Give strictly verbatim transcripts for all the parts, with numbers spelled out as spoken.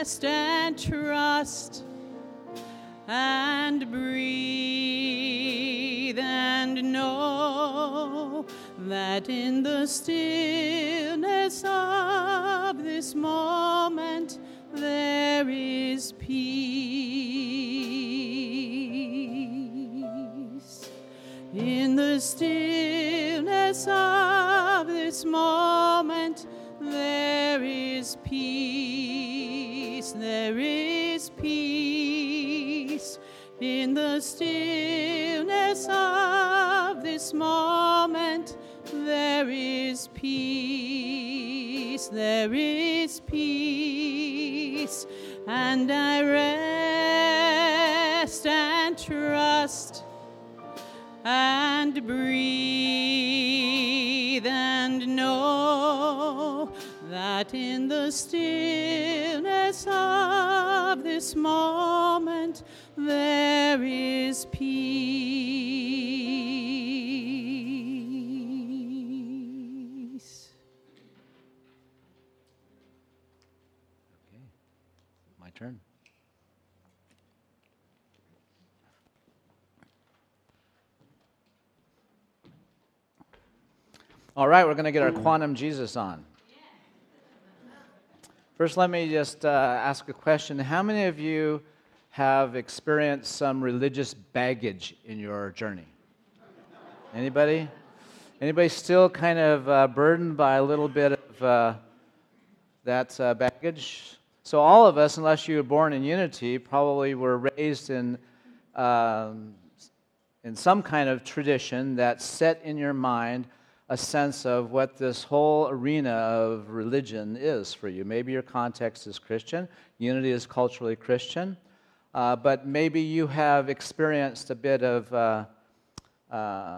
rest and trust and breathe and know that in the stillness of this moment there is peace. In the stillness of this moment there is peace. There is peace. In the stillness of this moment there is peace. There is peace. And I rest and trust and breathe and know that in the stillness of this moment there is peace. Okay, my turn. All right, we're going to get our Quantum Jesus on. First, let me just uh, ask a question. How many of you have experienced some religious baggage in your journey? Anybody? Anybody still kind of uh, burdened by a little bit of uh, that uh, baggage? So all of us, unless you were born in Unity, probably were raised in um, in some kind of tradition that set in your mind a sense of what this whole arena of religion is for you. Maybe your context is Christian, Unity is culturally Christian, uh, but maybe you have experienced a bit of uh, uh,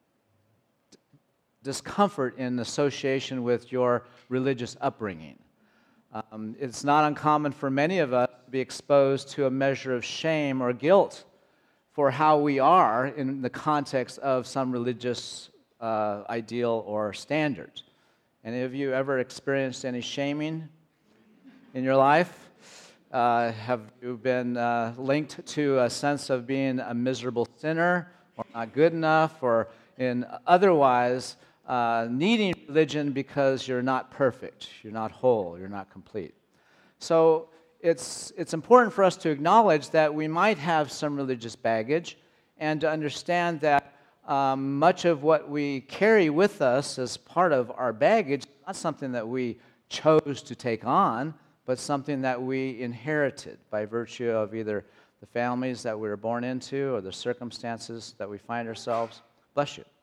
d- discomfort in association with your religious upbringing. Um, it's not uncommon for many of us to be exposed to a measure of shame or guilt for how we are in the context of some religious Uh, ideal or standard. Any of you ever experienced any shaming in your life? Uh, have you been uh, linked to a sense of being a miserable sinner or not good enough or in otherwise uh, needing religion because you're not perfect, you're not whole, you're not complete? So it's, it's important for us to acknowledge that we might have some religious baggage and to understand that Um, much of what we carry with us as part of our baggage is not something that we chose to take on, but something that we inherited by virtue of either the families that we were born into or the circumstances that we find ourselves. Bless you.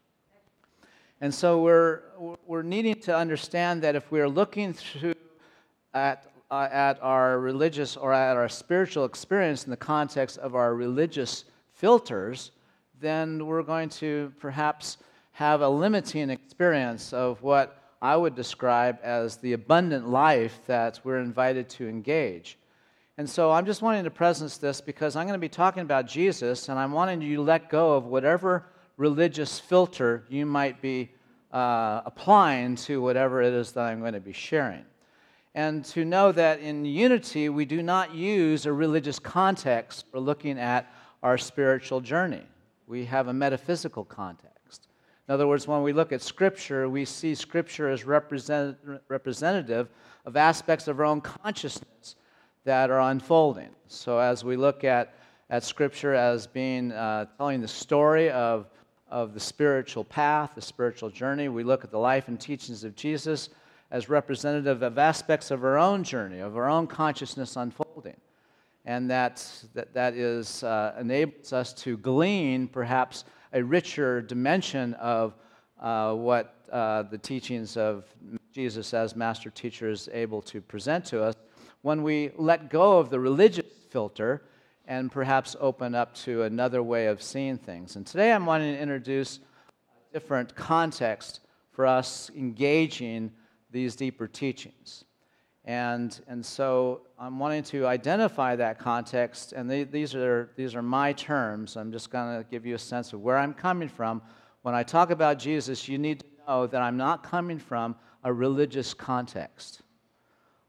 And so we're we're needing to understand that if we're looking through at uh, at our religious or at our spiritual experience in the context of our religious filters, then we're going to perhaps have a limiting experience of what I would describe as the abundant life that we're invited to engage. And so I'm just wanting to presence this because I'm going to be talking about Jesus, and I'm wanting you to let go of whatever religious filter you might be uh, applying to whatever it is that I'm going to be sharing. And to know that in Unity, we do not use a religious context for looking at our spiritual journey. We have a metaphysical context. In other words, when we look at Scripture, we see Scripture as represent, representative of aspects of our own consciousness that are unfolding. So as we look at, at Scripture as being, uh, telling the story of, of the spiritual path, the spiritual journey, we look at the life and teachings of Jesus as representative of aspects of our own journey, of our own consciousness unfolding. And that, that, that is, uh, enables us to glean perhaps a richer dimension of uh, what uh, the teachings of Jesus as master teacher is able to present to us when we let go of the religious filter and perhaps open up to another way of seeing things. And today I'm wanting to introduce a different context for us engaging these deeper teachings. And and so I'm wanting to identify that context, and they, these are these are my terms. I'm just going to give you a sense of where I'm coming from. When I talk about Jesus, you need to know that I'm not coming from a religious context.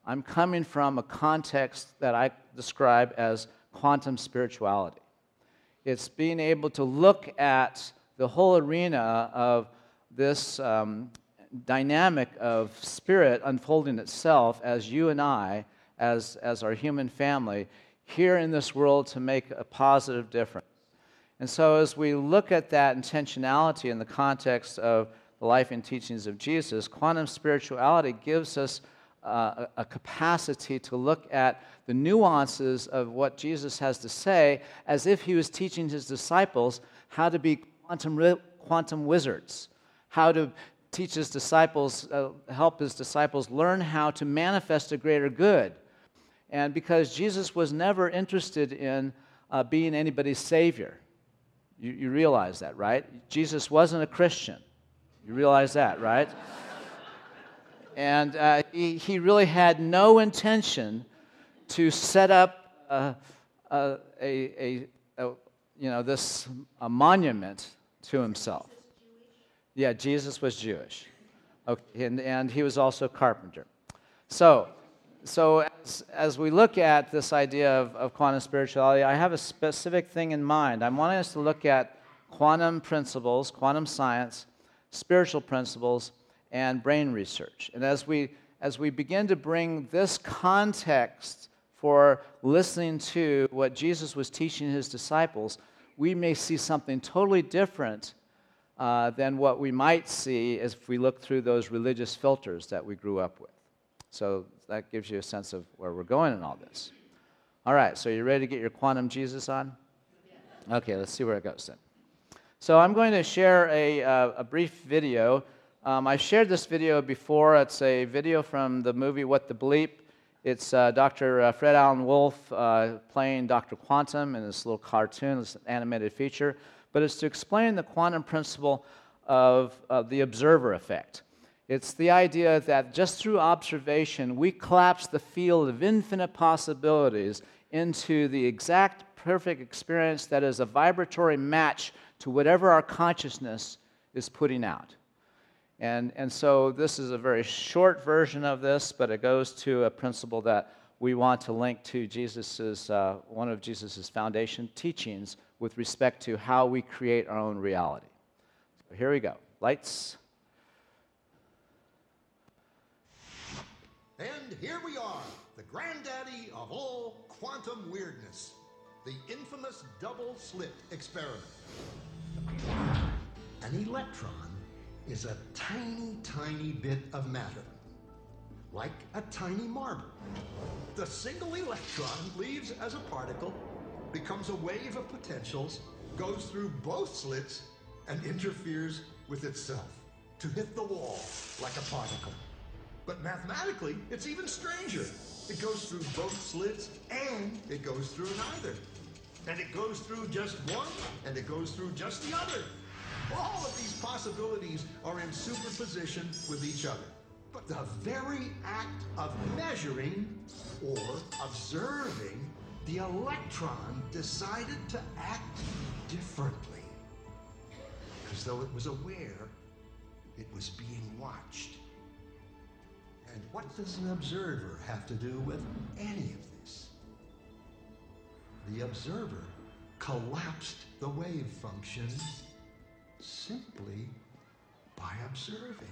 I'm coming from a context that I describe as quantum spirituality. It's being able to look at the whole arena of this um, dynamic of spirit unfolding itself as you and I, as, as our human family, here in this world to make a positive difference. And so as we look at that intentionality in the context of the life and teachings of Jesus, quantum spirituality gives us uh, a, a capacity to look at the nuances of what Jesus has to say as if he was teaching his disciples how to be quantum, quantum wizards, how to teach his disciples, uh, help his disciples learn how to manifest a greater good. And because Jesus was never interested in uh, being anybody's savior. You, you realize that, right? Jesus wasn't a Christian. You realize that, right? And uh, he, he really had no intention to set up a, a, a, a, a you know, this a monument to himself. Yeah, Jesus was Jewish. Okay, and, and he was also a carpenter. So, so as, as we look at this idea of, of quantum spirituality, I have a specific thing in mind. I'm wanting us to look at quantum principles, quantum science, spiritual principles, and brain research. And as we as we begin to bring this context for listening to what Jesus was teaching his disciples, we may see something totally different uh, than what we might see if we look through those religious filters that we grew up with. So that gives you a sense of where we're going in all this. All right, so you ready to get your quantum Jesus on? Okay, let's see where it goes then. So I'm going to share a, uh, a brief video. Um, I shared this video before. It's a video from the movie What the Bleep. It's uh, Doctor Uh, Fred Allen Wolf uh, playing Doctor Quantum in this little cartoon, this animated feature. But it's to explain the quantum principle of, of the observer effect. It's the idea that just through observation, we collapse the field of infinite possibilities into the exact perfect experience that is a vibratory match to whatever our consciousness is putting out. And, and so this is a very short version of this, but it goes to a principle that we want to link to Jesus's, uh, one of Jesus's foundation teachings with respect to how we create our own reality. So here we go. Lights. And here we are, the granddaddy of all quantum weirdness, the infamous double-slit experiment. An electron is a tiny, tiny bit of matter, like a tiny marble. The single electron leaves as a particle, becomes a wave of potentials, goes through both slits, and interferes with itself to hit the wall like a particle. But mathematically, it's even stranger. It goes through both slits, and it goes through neither. And it goes through just one, and it goes through just the other. All of these possibilities are in superposition with each other. But the very act of measuring or observing the electron decided to act differently. As though it was aware it was being watched. And what does an observer have to do with any of this? The observer collapsed the wave function simply by observing.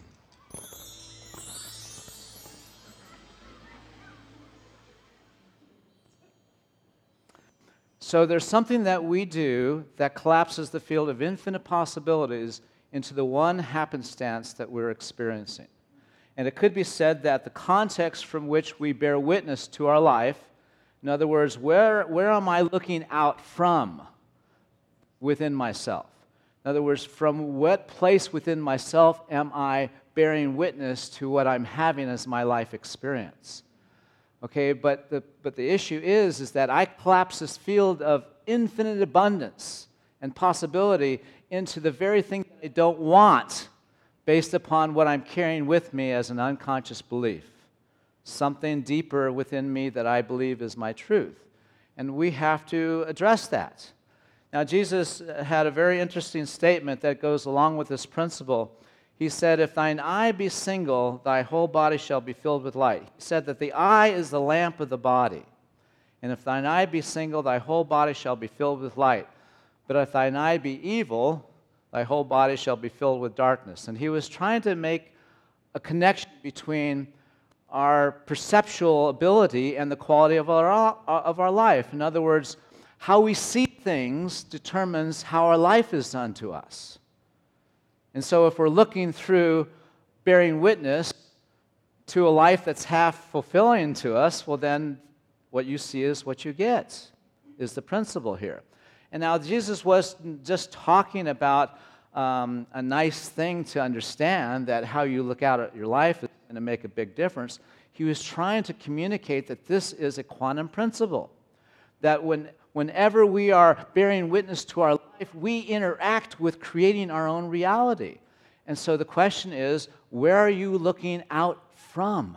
So there's something that we do that collapses the field of infinite possibilities into the one happenstance that we're experiencing. And it could be said that the context from which we bear witness to our life, in other words, where, where am I looking out from within myself? In other words, from what place within myself am I bearing witness to what I'm having as my life experience? Okay, but the, but the issue is, is that I collapse this field of infinite abundance and possibility into the very thing that I don't want, based upon what I'm carrying with me as an unconscious belief. Something deeper within me that I believe is my truth. And we have to address that. Now, Jesus had a very interesting statement that goes along with this principle. He said, if thine eye be single, thy whole body shall be filled with light. He said that the eye is the lamp of the body. And if thine eye be single, thy whole body shall be filled with light. But if thine eye be evil, thy whole body shall be filled with darkness. And he was trying to make a connection between our perceptual ability and the quality of our, of our life. In other words, how we see things determines how our life is done to us. And so if we're looking through bearing witness to a life that's half fulfilling to us, well then what you see is what you get, is the principle here. And now Jesus wasn't just talking about um, a nice thing to understand, that how you look out at your life is going to make a big difference. He was trying to communicate that this is a quantum principle, that when Whenever we are bearing witness to our life, we interact with creating our own reality. And so the question is, where are you looking out from?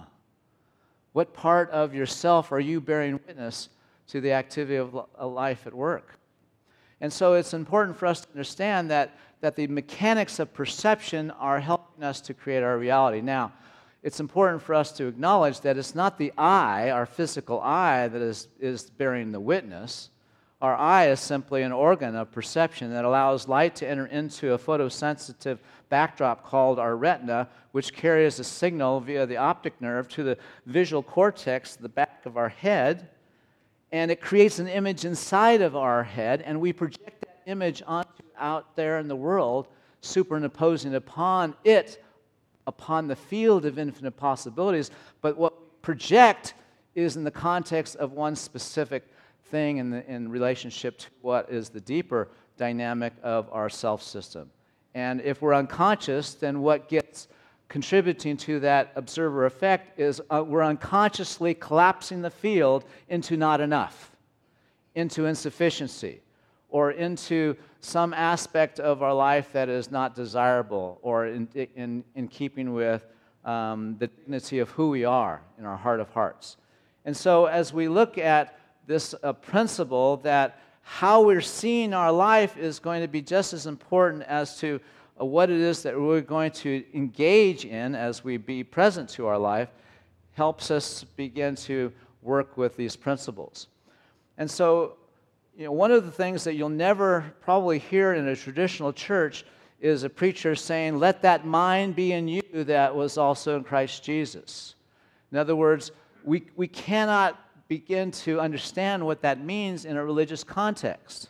What part of yourself are you bearing witness to the activity of life at work? And so it's important for us to understand that, that the mechanics of perception are helping us to create our reality. Now, it's important for us to acknowledge that it's not the eye, our physical eye, that is, is bearing the witness. Our eye is simply an organ of perception that allows light to enter into a photosensitive backdrop called our retina, which carries a signal via the optic nerve to the visual cortex, the back of our head, and it creates an image inside of our head, and we project that image onto out there in the world, superimposing upon it, upon the field of infinite possibilities. But what we project is in the context of one specific thing in, the, in relationship to what is the deeper dynamic of our self system. And if we're unconscious, then what gets contributing to that observer effect is uh, we're unconsciously collapsing the field into not enough, into insufficiency, or into some aspect of our life that is not desirable or in, in, in keeping with um, the dignity of who we are in our heart of hearts. And so as we look at this uh, principle that how we're seeing our life is going to be just as important as to uh, what it is that we're going to engage in as we be present to our life, helps us begin to work with these principles. And so, you know, one of the things that you'll never probably hear in a traditional church is a preacher saying, let that mind be in you that was also in Christ Jesus. In other words, we, we cannot begin to understand what that means in a religious context.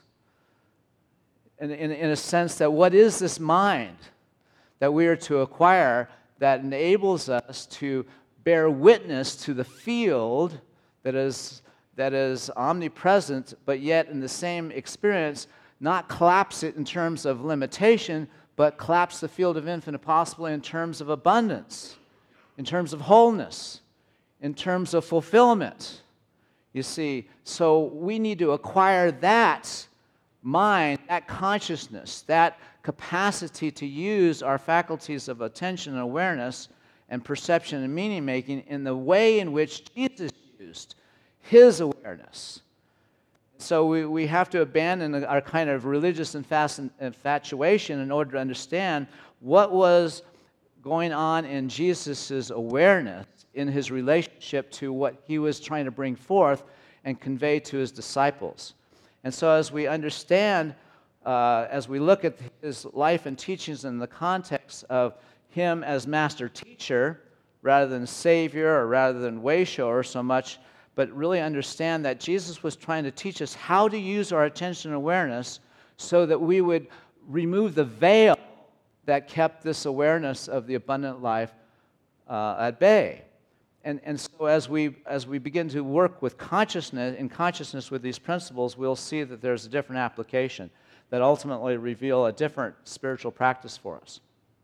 In, in, in a sense that what is this mind that we are to acquire that enables us to bear witness to the field that is, that is omnipresent, but yet in the same experience, not collapse it in terms of limitation, but collapse the field of infinite possibility in terms of abundance, in terms of wholeness, in terms of fulfillment. You see, so we need to acquire that mind, that consciousness, that capacity to use our faculties of attention and awareness and perception and meaning making in the way in which Jesus used his awareness. So we, we have to abandon our kind of religious infatuation in order to understand what was going on in Jesus' awareness in his relationship to what he was trying to bring forth and convey to his disciples. And so as we understand, uh, as we look at his life and teachings in the context of him as master teacher, rather than savior or rather than way shower so much, but really understand that Jesus was trying to teach us how to use our attention and awareness so that we would remove the veil that kept this awareness of the abundant life uh, at bay. And, and so as we, as we begin to work with consciousness, in consciousness with these principles, we'll see that there's a different application that ultimately reveal a different spiritual practice for us.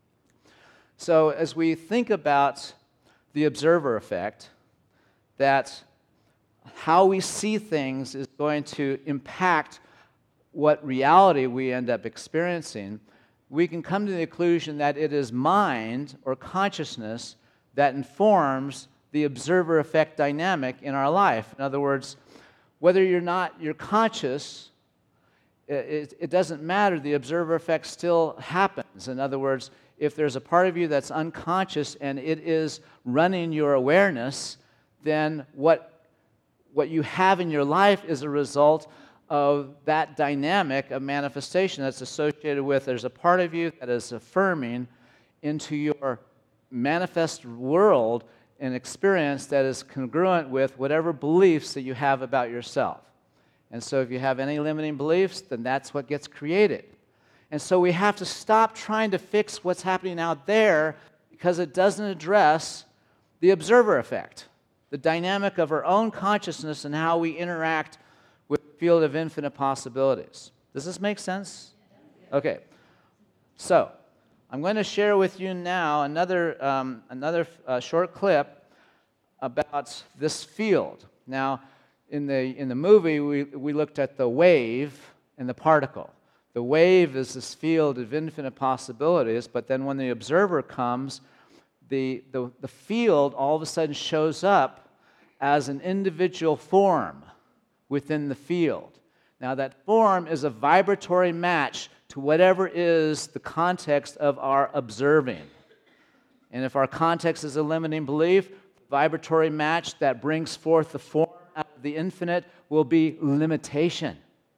So as we think about the observer effect, that how we see things is going to impact what reality we end up experiencing, we can come to the conclusion that it is mind or consciousness that informs the observer effect dynamic in our life. In other words, whether you're not, you're conscious, it, it doesn't matter. The observer effect still happens. In other words, if there's a part of you that's unconscious and it is running your awareness, then what, what you have in your life is a result of that dynamic of manifestation that's associated with there's a part of you that is affirming into your manifest world an experience that is congruent with whatever beliefs that you have about yourself. And so if you have any limiting beliefs, then that's what gets created. And so we have to stop trying to fix what's happening out there because it doesn't address the observer effect, the dynamic of our own consciousness and how we interact with the field of infinite possibilities. Does this make sense? Okay. So I'm going to share with you now another, um, another uh, short clip about this field. Now, in the, in the movie, we, we looked at the wave and the particle. The wave is this field of infinite possibilities, but then when the observer comes, the, the, the field all of a sudden shows up as an individual form within the field. Now, that form is a vibratory match to whatever is the context of our observing. And if our context is a limiting belief, the vibratory match that brings forth the form out of the infinite will be limitation.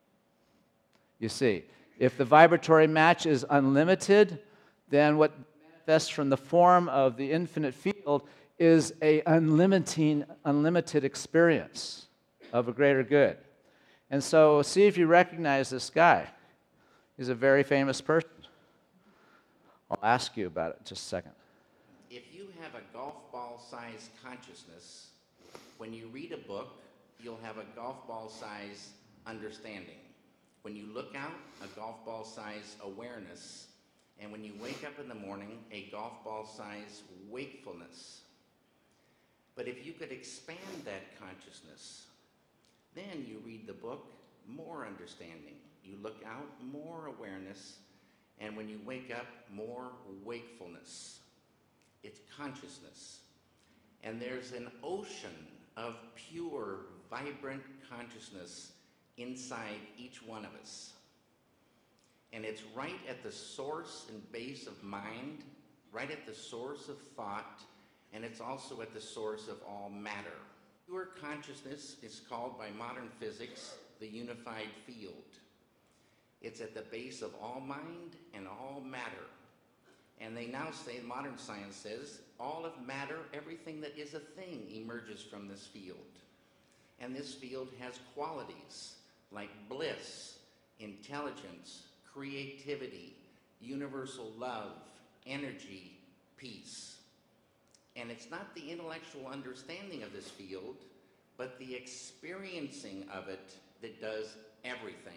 You see, if the vibratory match is unlimited, then what manifests from the form of the infinite field is a unlimiting, unlimited experience of a greater good. And so see if you recognize this guy. He's a very famous person. I'll ask you about it in just a second. If you have a golf ball-sized consciousness, when you read a book, you'll have a golf ball-sized understanding. When you look out, a golf ball-sized awareness. And when you wake up in the morning, a golf ball-sized wakefulness. But if you could expand that consciousness, then you read the book, more understanding. You look out, more awareness, and when you wake up, more wakefulness. It's consciousness. And there's an ocean of pure, vibrant consciousness inside each one of us. And it's right at the source and base of mind, right at the source of thought, and it's also at the source of all matter. Pure consciousness is called by modern physics the unified field. It's at the base of all mind and all matter. And they now say, modern science says, all of matter, everything that is a thing, emerges from this field. And this field has qualities like bliss, intelligence, creativity, universal love, energy, peace. And it's not the intellectual understanding of this field, but the experiencing of it that does everything.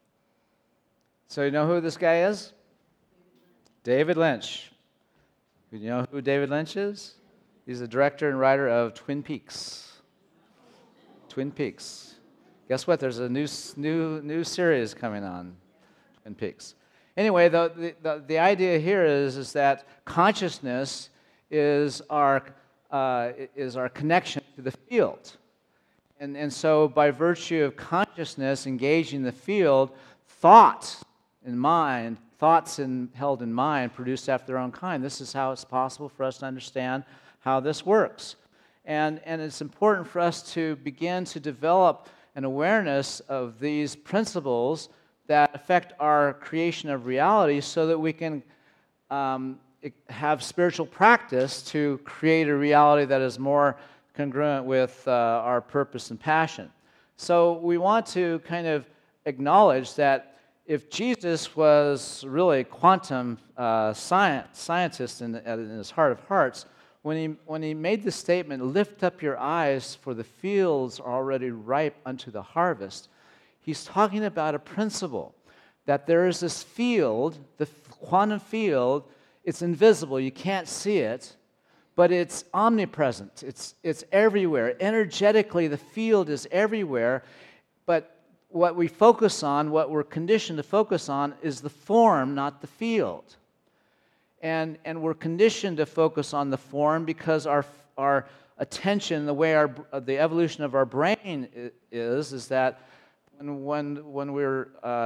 So you know who this guy is? David Lynch. You know who David Lynch is? He's the director and writer of Twin Peaks. Twin Peaks. Guess what? There's a new new new series coming on, Twin Peaks. Anyway, the the, the idea here is, is that consciousness is our uh, is our connection to the field. And, and so by virtue of consciousness engaging the field, thought in mind, thoughts in, held in mind, produced after their own kind. This is how it's possible for us to understand how this works. And, and it's important for us to begin to develop an awareness of these principles that affect our creation of reality so that we can um, have spiritual practice to create a reality that is more congruent with uh, our purpose and passion. So we want to kind of acknowledge that if Jesus was really a quantum uh, science, scientist in, in his heart of hearts, when he, when he made the statement, lift up your eyes for the fields are already ripe unto the harvest, he's talking about a principle, that there is this field, the quantum field, it's invisible, you can't see it, but it's omnipresent, it's, it's everywhere. Energetically, the field is everywhere, but what we focus on, what we're conditioned to focus on, is the form, not the field. And, and we're conditioned to focus on the form because our, our attention, the way our, the evolution of our brain is, is that when, when, when we're uh,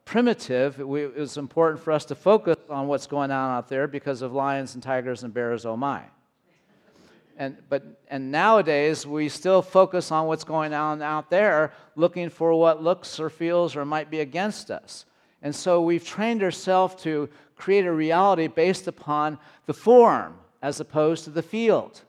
primitive, it, we, it was important for us to focus on what's going on out there because of lions and tigers and bears, oh my. And, but, and nowadays, we still focus on what's going on out there, looking for what looks or feels or might be against us. And so we've trained ourselves to create a reality based upon the form as opposed to the field.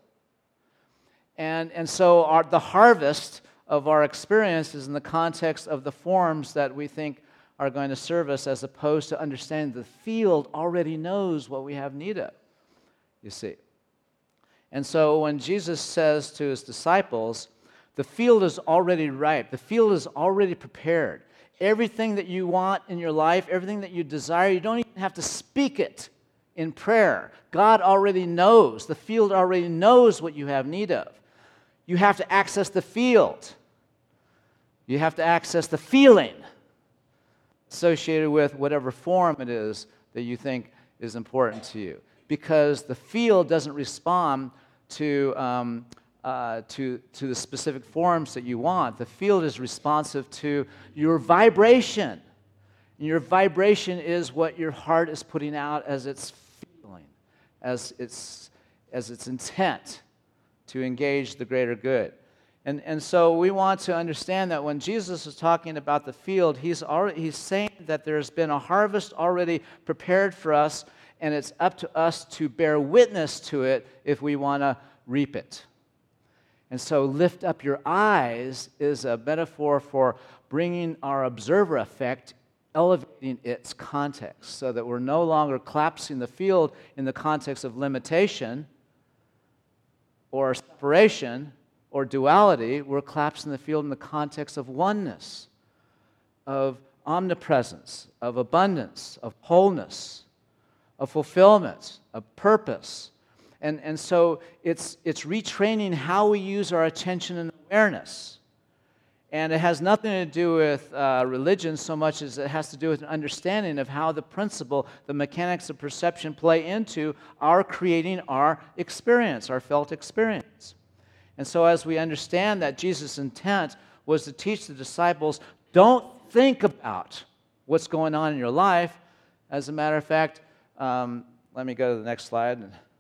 And, and so our, the harvest of our experience is in the context of the forms that we think are going to serve us, as opposed to understanding the field already knows what we have need of, you see. And so when Jesus says to his disciples, the field is already ripe, the field is already prepared. Everything that you want in your life, everything that you desire, you don't even have to speak it in prayer. God already knows. The field already knows what you have need of. You have to access the field. You have to access the feeling associated with whatever form it is that you think is important to you. Because the field doesn't respond to, um, uh, to, to the specific forms that you want. The field is responsive to your vibration. And your vibration is what your heart is putting out as its feeling, as its, as its intent to engage the greater good. And, and so we want to understand that when Jesus is talking about the field, he's, already, he's saying that there's been a harvest already prepared for us, and it's up to us to bear witness to it if we want to reap it. And so lift up your eyes is a metaphor for bringing our observer effect, elevating its context, so that we're no longer collapsing the field in the context of limitation or separation or duality. We're collapsing the field in the context of oneness, of omnipresence, of abundance, of wholeness, of fulfillment, of purpose. And, and so it's, it's retraining how we use our attention and awareness. And it has nothing to do with uh, religion so much as it has to do with an understanding of how the principle, the mechanics of perception play into our creating our experience, our felt experience. And so as we understand that Jesus' intent was to teach the disciples, don't think about what's going on in your life. As a matter of fact, Um, let me go to the next slide.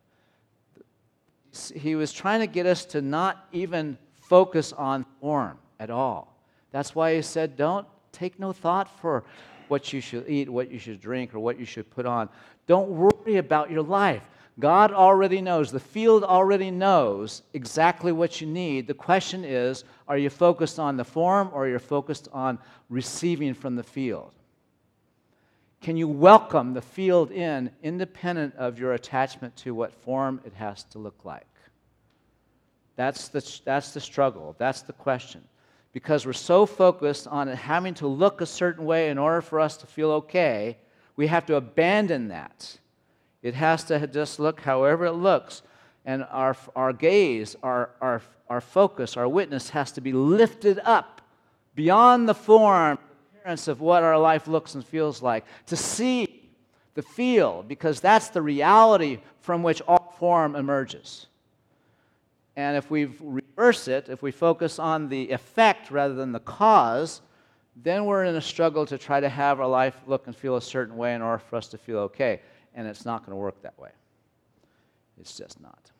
He was trying to get us to not even focus on form at all. That's why he said, don't take no thought for what you should eat, what you should drink, or what you should put on. Don't worry about your life. God already knows. The field already knows exactly what you need. The question is, are you focused on the form, or are you focused on receiving from the field? Can you welcome the field in, independent of your attachment to what form it has to look like? That's the, that's the struggle. That's the question. Because we're so focused on it having to look a certain way in order for us to feel okay, we have to abandon that. It has to just look however it looks. And our, our gaze, our, our, our focus, our witness has to be lifted up beyond the form of what our life looks and feels like, to see the field, because that's the reality from which all form emerges. And if we reverse it, if we focus on the effect rather than the cause, then we're in a struggle to try to have our life look and feel a certain way in order for us to feel okay. And it's not going to work that way. It's just not.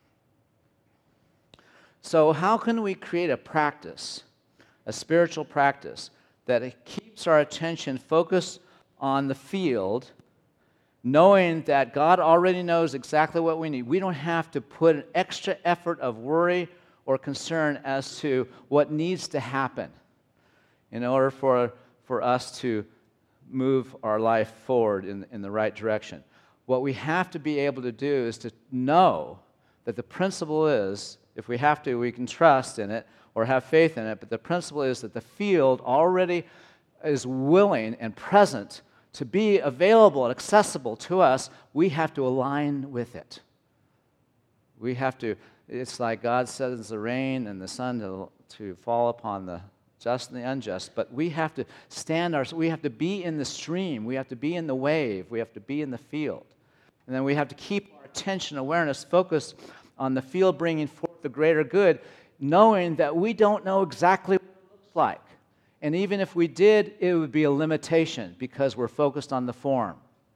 So how can we create a practice, a spiritual practice, that it keeps our attention focused on the field, knowing that God already knows exactly what we need? We don't have to put an extra effort of worry or concern as to what needs to happen in order for, for us to move our life forward in, in the right direction. What we have to be able to do is to know that the principle is, if we have to, we can trust in it, or have faith in it, but the principle is that the field already is willing and present to be available and accessible to us. We have to align with it. We have to, it's like God sends the rain and the sun to, to fall upon the just and the unjust, but we have to stand our, we have to be in the stream, we have to be in the wave, we have to be in the field. And then we have to keep our attention, awareness, focused on the field bringing forth the greater good, knowing that we don't know exactly what it looks like. And even if we did, it would be a limitation because we're focused on the form.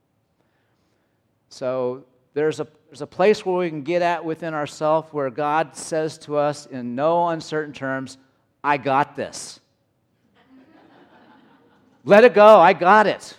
So there's a, there's a place where we can get at within ourselves where God says to us in no uncertain terms, I got this. Let it go, I got it.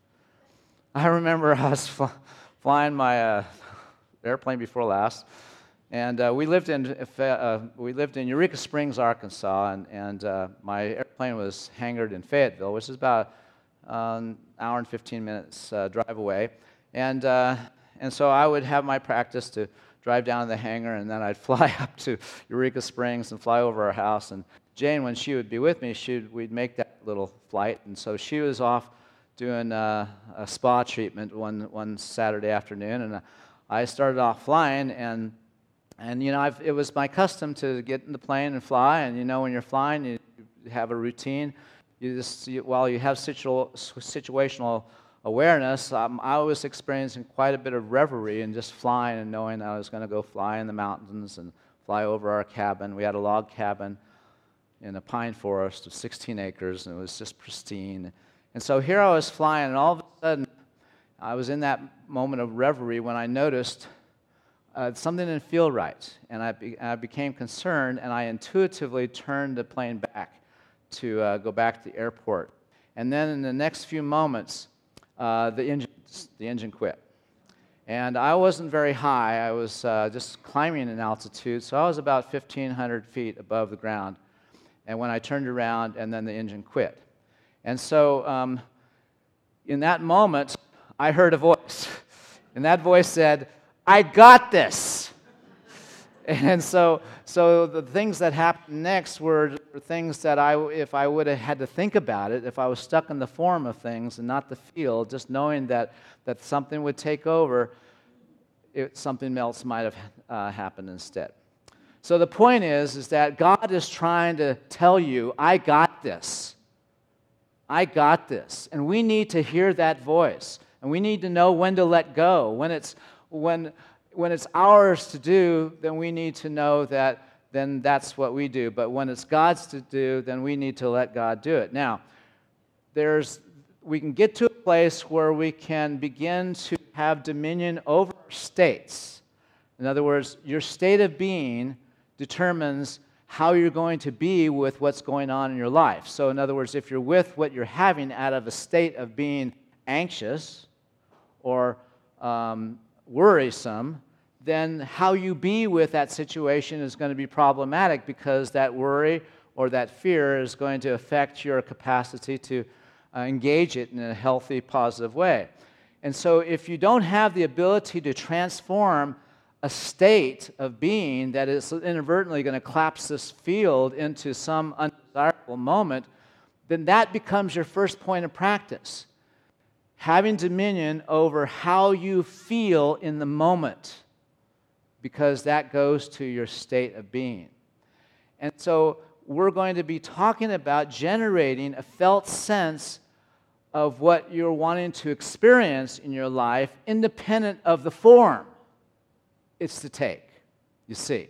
I remember I was fl- flying my uh, airplane before last, and uh, we lived in uh, we lived in Eureka Springs, Arkansas, and, and uh, my airplane was hangared in Fayetteville, which is about an hour and fifteen minutes uh, drive away. And uh, and so I would have my practice to drive down to the hangar, and then I'd fly up to Eureka Springs and fly over our house. And Jane, when she would be with me, she'd we'd make that little flight, and so she was off doing uh, a spa treatment one one Saturday afternoon, and I started off flying, and and you know I've, it was my custom to get in the plane and fly, and you know when you're flying, you have a routine. You just you, while you have situ- situational awareness, um, I was experiencing quite a bit of reverie in just flying and knowing I was going to go fly in the mountains and fly over our cabin. We had a log cabin in a pine forest of sixteen acres, and it was just pristine. And so here I was flying, and all of a sudden, I was in that moment of reverie when I noticed uh, something didn't feel right, and I, be, I became concerned, and I intuitively turned the plane back to uh, go back to the airport. And then in the next few moments, uh, the engine the engine quit. And I wasn't very high. I was uh, just climbing in altitude, so I was about fifteen hundred feet above the ground. And when I turned around, and then the engine quit. And so um, in that moment, I heard a voice. And that voice said, I got this. And so so the things that happened next were things that I, if I would have had to think about it, if I was stuck in the form of things and not the feel, just knowing that, that something would take over, it, something else might have uh, happened instead. So the point is, is that God is trying to tell you, I got this. I got this. And we need to hear that voice. And we need to know when to let go. When it's when when it's ours to do, then we need to know that then that's what we do. But when it's God's to do, then we need to let God do it. Now, there's we can get to a place where we can begin to have dominion over states. In other words, your state of being determines how you're going to be with what's going on in your life. So in other words, if you're with what you're having out of a state of being anxious or um, worrisome, then how you be with that situation is going to be problematic because that worry or that fear is going to affect your capacity to uh, engage it in a healthy, positive way. And so if you don't have the ability to transform a state of being that is inadvertently going to collapse this field into some undesirable moment, then that becomes your first point of practice. Having dominion over how you feel in the moment, because that goes to your state of being. And so we're going to be talking about generating a felt sense of what you're wanting to experience in your life independent of the form it's to take, you see.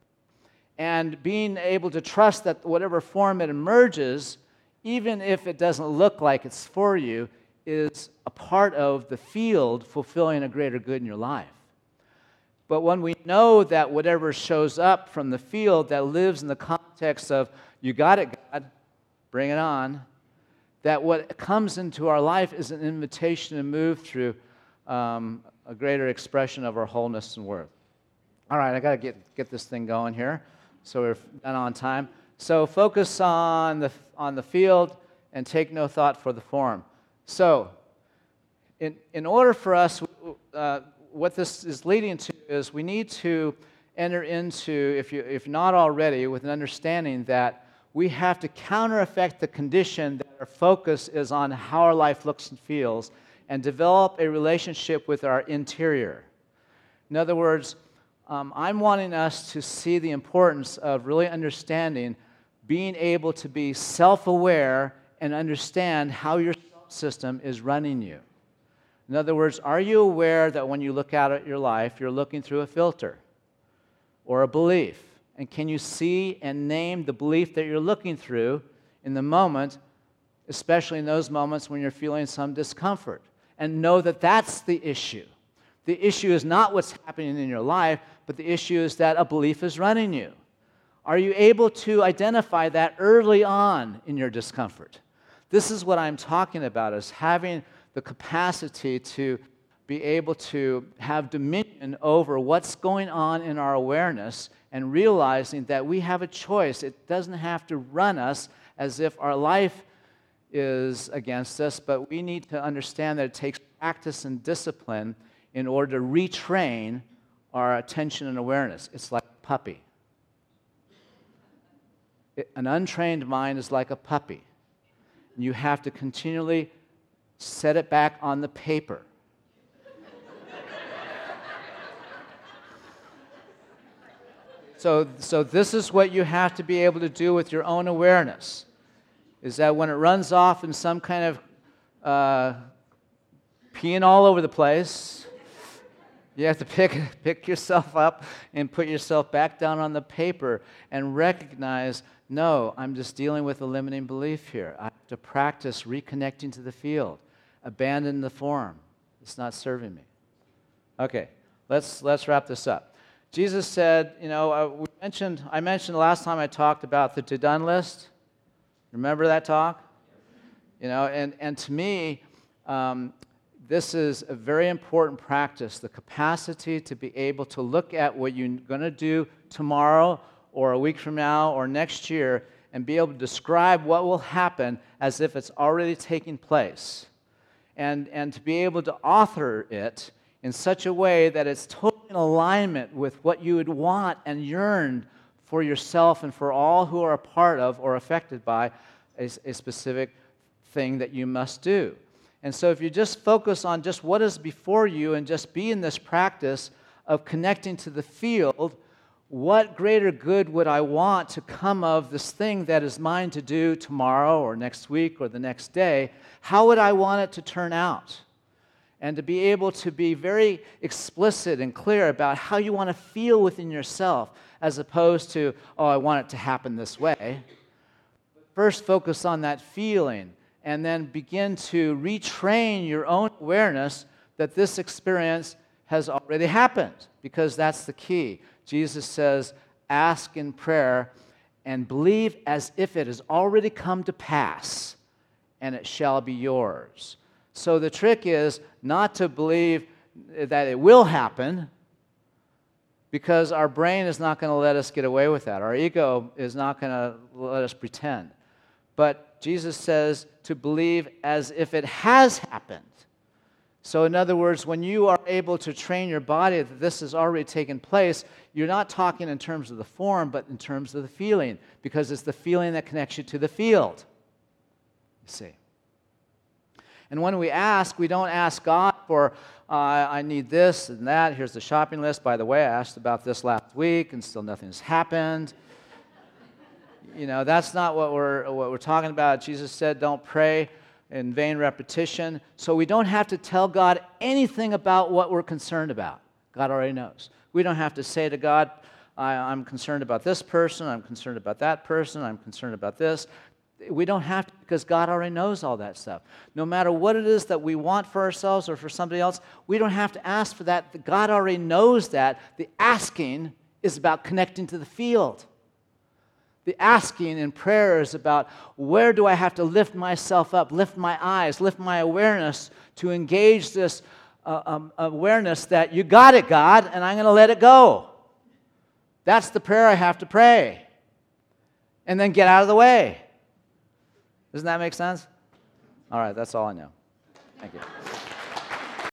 And being able to trust that whatever form it emerges, even if it doesn't look like it's for you, is a part of the field fulfilling a greater good in your life. But when we know that whatever shows up from the field that lives in the context of, you got it, God, bring it on, that what comes into our life is an invitation to move through um, a greater expression of our wholeness and worth. All right, I got to get get this thing going here, so we're done on time. So focus on the on the field and take no thought for the form. So, in in order for us, uh, what this is leading to is we need to enter into, if you if not already, with an understanding that we have to counter-effect the condition that our focus is on how our life looks and feels, and develop a relationship with our interior. In other words, um, I'm wanting us to see the importance of really understanding, being able to be self-aware and understand how your system is running you. In other words, are you aware that when you look out at your life, you're looking through a filter or a belief? And can you see and name the belief that you're looking through in the moment, especially in those moments when you're feeling some discomfort, and know that that's the issue. The issue is not what's happening in your life, but the issue is that a belief is running you. Are you able to identify that early on in your discomfort? This is what I'm talking about, is having the capacity to be able to have dominion over what's going on in our awareness and realizing that we have a choice. It doesn't have to run us as if our life is against us, but we need to understand that it takes practice and discipline in order to retrain our attention and awareness. It's like a puppy. It, an untrained mind is like a puppy. You have to continually set it back on the paper. So, so this is what you have to be able to do with your own awareness, is that when it runs off in some kind of uh, peeing all over the place, you have to pick, pick yourself up and put yourself back down on the paper and recognize, no, I'm just dealing with a limiting belief here. I have to practice reconnecting to the field. Abandon the form. It's not serving me. Okay, let's, let's wrap this up. Jesus said, you know, uh, we mentioned, I mentioned the last time I talked about the to-done list. Remember that talk? You know, and, and to me, um, this is a very important practice, the capacity to be able to look at what you're going to do tomorrow or a week from now or next year and be able to describe what will happen as if it's already taking place. And, and to be able to author it in such a way that it's totally in alignment with what you would want and yearn for yourself and for all who are a part of or affected by a, a specific thing that you must do. And so if you just focus on just what is before you and just be in this practice of connecting to the field, what greater good would I want to come of this thing that is mine to do tomorrow or next week or the next day? How would I want it to turn out? And to be able to be very explicit and clear about how you want to feel within yourself, as opposed to, oh, I want it to happen this way. First, focus on that feeling, and then begin to retrain your own awareness that this experience has already happened, because that's the key. Jesus says, ask in prayer and believe as if it has already come to pass, and it shall be yours. So the trick is not to believe that it will happen, because our brain is not going to let us get away with that. Our ego is not going to let us pretend. But Jesus says to believe as if it has happened. So in other words, when you are able to train your body that this has already taken place, you're not talking in terms of the form, but in terms of the feeling, because it's the feeling that connects you to the field. You see. And when we ask, we don't ask God for, uh, I need this and that. Here's the shopping list. By the way, I asked about this last week, and still nothing's happened. You know, that's not what we're what we're talking about. Jesus said, don't pray in vain repetition. So we don't have to tell God anything about what we're concerned about. God already knows. We don't have to say to God, I, I'm concerned about this person, I'm concerned about that person, I'm concerned about this. We don't have to, because God already knows all that stuff. No matter what it is that we want for ourselves or for somebody else, we don't have to ask for that. God already knows that. The asking is about connecting to the field. The asking in prayer is about, where do I have to lift myself up, lift my eyes, lift my awareness to engage this uh, um, awareness that you got it, God, and I'm going to let it go. That's the prayer I have to pray. And then get out of the way. Doesn't that make sense? All right, that's all I know. Thank you.